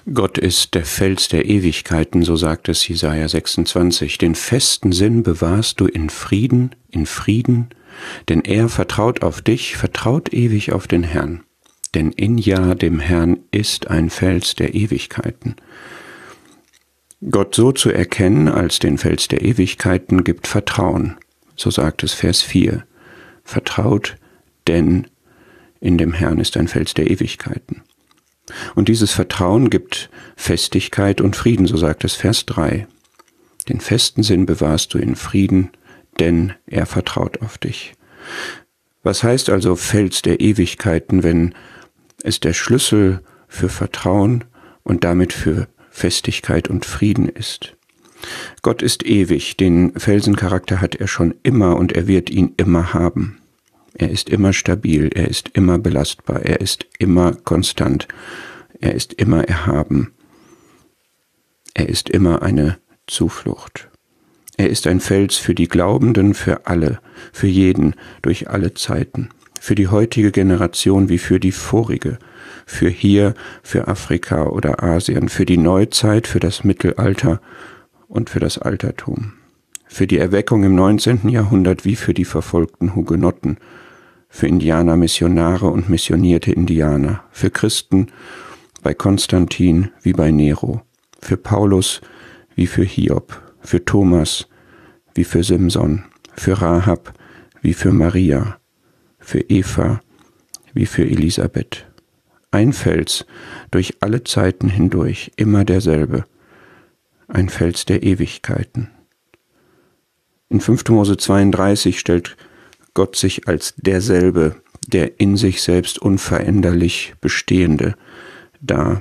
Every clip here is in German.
Gott ist der Fels der Ewigkeiten, so sagt es Jesaja 26. Den festen Sinn bewahrst du in Frieden, denn er vertraut auf dich, vertraut ewig auf den Herrn. Denn in Ja, dem Herrn, ist ein Fels der Ewigkeiten. Gott so zu erkennen als den Fels der Ewigkeiten gibt Vertrauen, so sagt es Vers 4. Vertraut, denn in dem Herrn ist ein Fels der Ewigkeiten. Und dieses Vertrauen gibt Festigkeit und Frieden, so sagt es Vers 3. Den festen Sinn bewahrst du in Frieden, denn er vertraut auf dich. Was heißt also Fels der Ewigkeiten, wenn es der Schlüssel für Vertrauen und damit für Festigkeit und Frieden ist? Gott ist ewig, den Felsencharakter hat er schon immer und er wird ihn immer haben. Er ist immer stabil, er ist immer belastbar, er ist immer konstant, er ist immer erhaben. Er ist immer eine Zuflucht. Er ist ein Fels für die Glaubenden, für alle, für jeden, durch alle Zeiten, für die heutige Generation wie für die vorige, für hier, für Afrika oder Asien, für die Neuzeit, für das Mittelalter und für das Altertum, für die Erweckung im 19. Jahrhundert wie für die verfolgten Hugenotten, für Indianer, Missionare und missionierte Indianer, für Christen bei Konstantin wie bei Nero, für Paulus wie für Hiob, für Thomas wie für Simson, für Rahab wie für Maria, für Eva wie für Elisabeth. Ein Fels durch alle Zeiten hindurch, immer derselbe, ein Fels der Ewigkeiten. In 5. Mose 32 stellt Gott sich als derselbe, der in sich selbst unveränderlich Bestehende dar.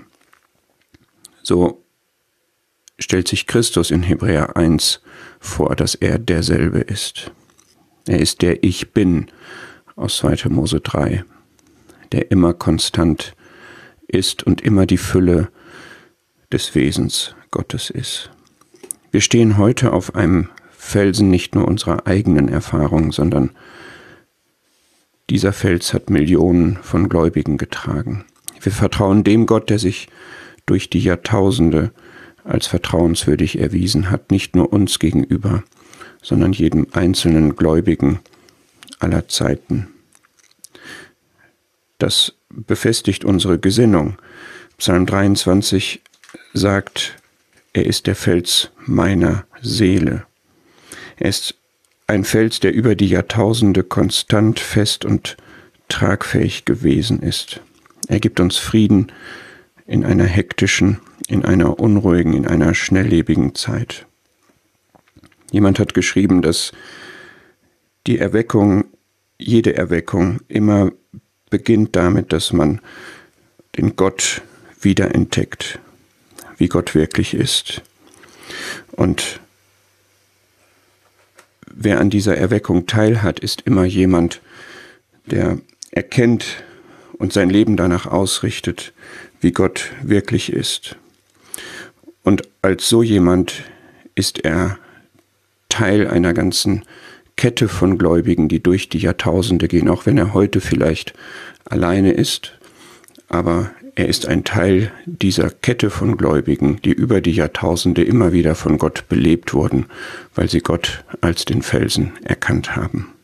So stellt sich Christus in Hebräer 1 vor, dass er derselbe ist. Er ist der Ich Bin aus 2. Mose 3, der immer konstant ist und immer die Fülle des Wesens Gottes ist. Wir stehen heute auf einem Felsen nicht nur unserer eigenen Erfahrung, sondern dieser Fels hat Millionen von Gläubigen getragen. Wir vertrauen dem Gott, der sich durch die Jahrtausende als vertrauenswürdig erwiesen hat, nicht nur uns gegenüber, sondern jedem einzelnen Gläubigen aller Zeiten. Das befestigt unsere Gesinnung. Psalm 23 sagt, er ist der Fels meiner Seele. Er ist ein Fels, der über die Jahrtausende konstant, fest und tragfähig gewesen ist. Er gibt uns Frieden in einer hektischen, in einer unruhigen, in einer schnelllebigen Zeit. Jemand hat geschrieben, dass die Erweckung, jede Erweckung immer beginnt damit, dass man den Gott wiederentdeckt, wie Gott wirklich ist. Und wer an dieser Erweckung teilhat, ist immer jemand, der erkennt und sein Leben danach ausrichtet, wie Gott wirklich ist. Und als so jemand ist er Teil einer ganzen Kette von Gläubigen, die durch die Jahrtausende gehen, auch wenn er heute vielleicht alleine ist, aber er ist ein Teil dieser Kette von Gläubigen, die über die Jahrtausende immer wieder von Gott belebt wurden, weil sie Gott als den Felsen erkannt haben.